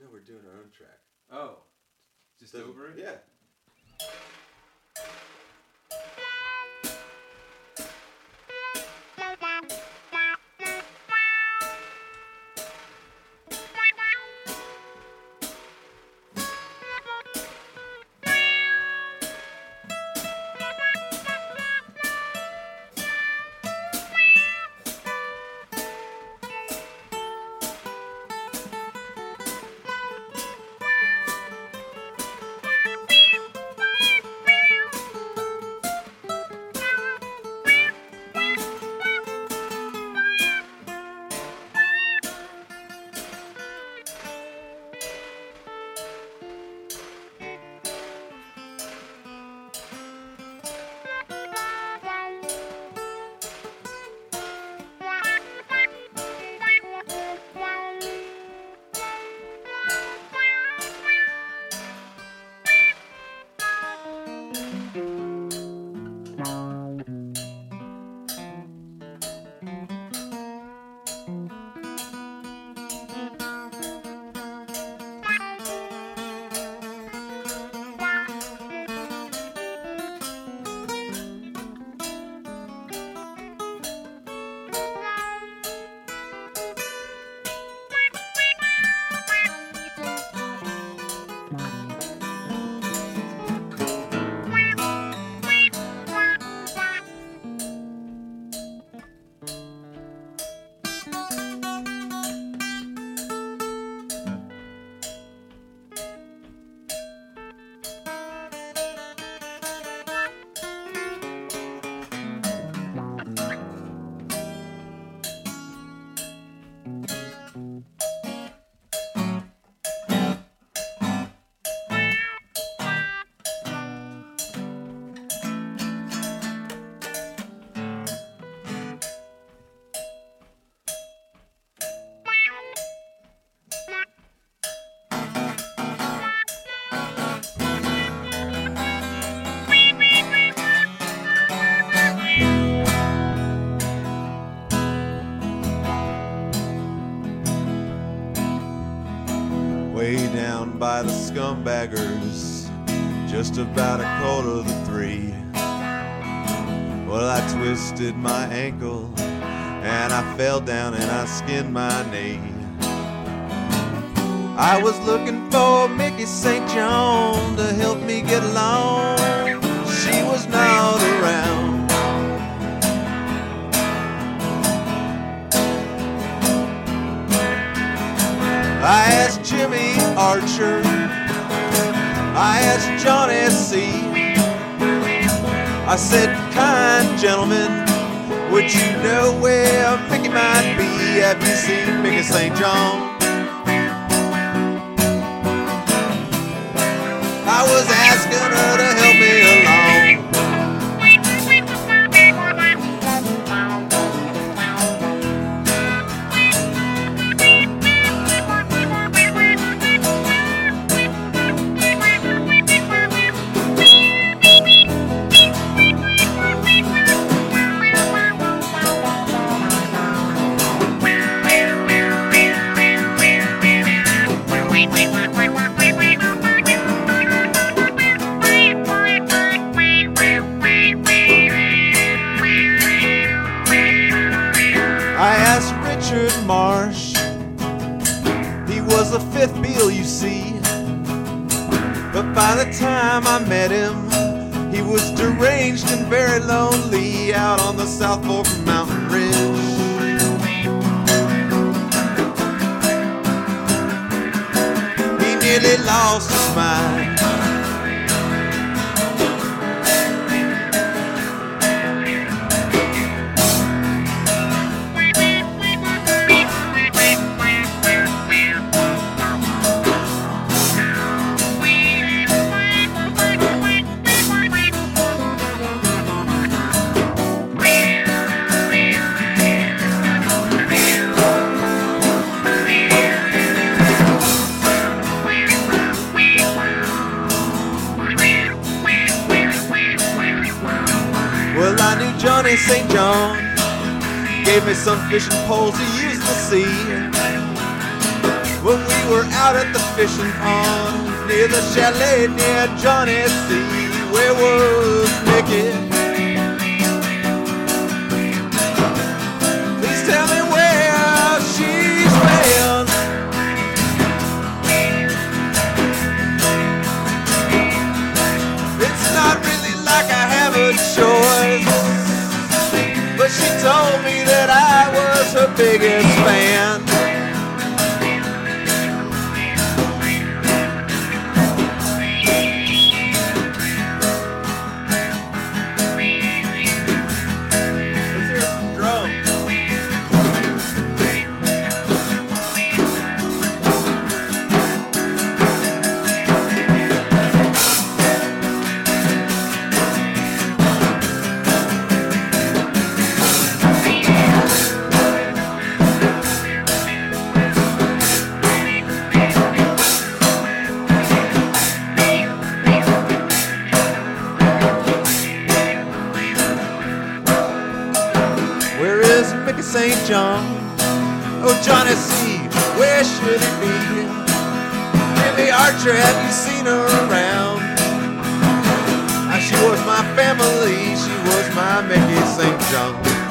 No, we're doing our own track. Oh, just over it? Yeah. Way down by the Scumbaggers, just about 2:45. Well, I twisted my ankle and I fell down and I skinned my knee. I was looking for Mickey St. John to help me get along. She was not around. I asked Jimmy Archer, I asked Johnny C. I said, kind gentlemen, would you know where Mickey might be? Have you seen Mickey St. John? I was asking her to help me along. Marsh, he was a fifth bill, you see. But by the time I met him, he was deranged and very lonely out on the South Fork Mountain Ridge. He nearly lost his mind. Johnny St. John gave me some fishing poles to use in the sea. when we were out at the fishing pond near the chalet near Johnny C. Where was Mickey? Please tell me where she's been. It's not really like I have a choice, but she told me that I was her biggest fan. St. John, oh Johnny C, where should it be? Billy Archer, have you seen her around? She was my family, she was my Mickey St. John.